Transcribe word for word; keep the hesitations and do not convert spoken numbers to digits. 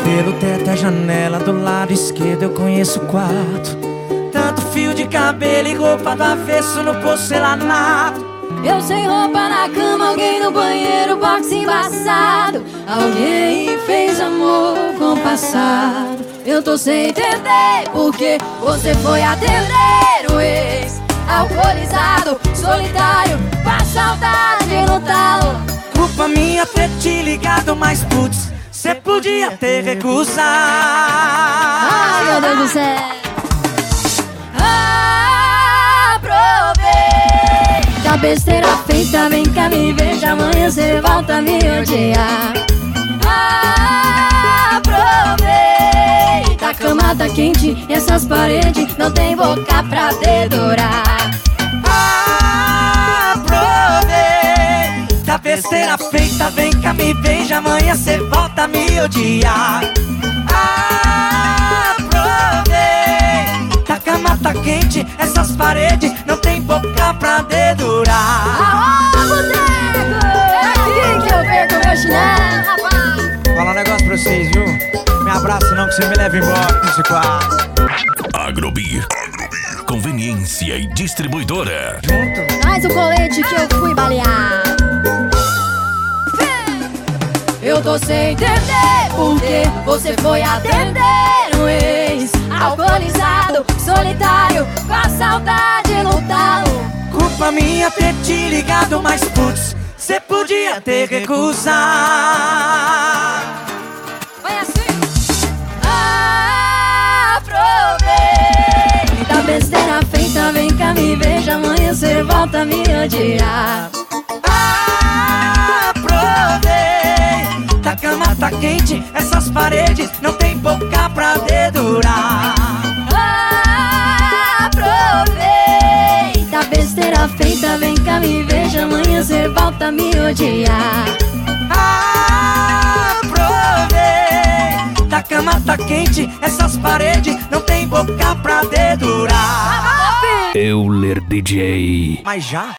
Pelo teto, a janela do lado esquerdo eu conheço o quarto. Tanto fio de cabelo e roupa do avesso no porcelanato. Eu sem roupa na cama, alguém no banheiro, box embaçado. Alguém fez amor com o passado. Eu tô sem entender porque você foi atender o ex. Alcoolizado, solitário, com a saudade no talo. Culpa minha ter te ligado, mas putz, cê podia ter recusado. Ai, meu Deus do céu. Aproveita a besteira feita, vem cá me veja, amanhã cê volta a me odiar. Aproveita, a cama tá quente e essas paredes não tem boca pra dedurar. Aproveita a besteira feita, vem cá me veja, amanhã cê volta a me odiar. Aproveita, a cama tá quente, essas paredes não tem boca pra dedurar. Aô, boteco! É aqui que eu perco meu chinelo, rapaz. Falar um negócio pra vocês, viu? Me abraça não que você me leva embora nesse quadro. Agrobir. Agrobir. Conveniência e distribuidora. Junto? Traz o colete que eu fui balear. Eu tô sem entender porque você foi atender o ex. Alcoolizado, solitário, com a saudade no talo. Culpa minha ter te ligado, mas putz, cê podia ter recusado. Vai assim. Aproveita a besteira feita, vem cá me veja, amanhã cê volta a me odiar. Aproveita, a cama tá quente, essas paredes não tem boca pra dedurar. Aproveita a besteira feita, vem cá me veja, amanhã cê volta a me odiar. Aproveita, a cama tá quente, essas paredes não tem boca pra dedurar. Euler D J. Mas já?